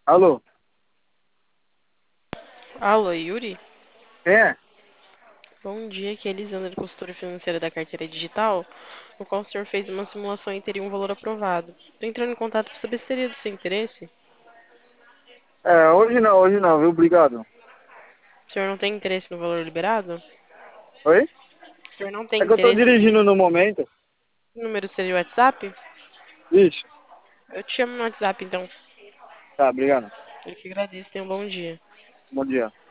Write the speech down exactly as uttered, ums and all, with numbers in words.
Alô, Alô, Yuri? quem é? Bom dia, aqui é Elisandra, consultora financeira da carteira digital, no qual o senhor fez uma simulação e teria um valor aprovado. Estou entrando em contato para saber se seria do seu interesse. É, hoje não, hoje não, viu? Obrigado. O senhor não tem interesse no valor liberado? Oi? O senhor não tem É que eu tô interesse dirigindo no momento. no número seria o WhatsApp? Isso. Eu te chamo no WhatsApp, então. Tá, obrigado. Eu que agradeço, tenha um bom dia. Bom dia.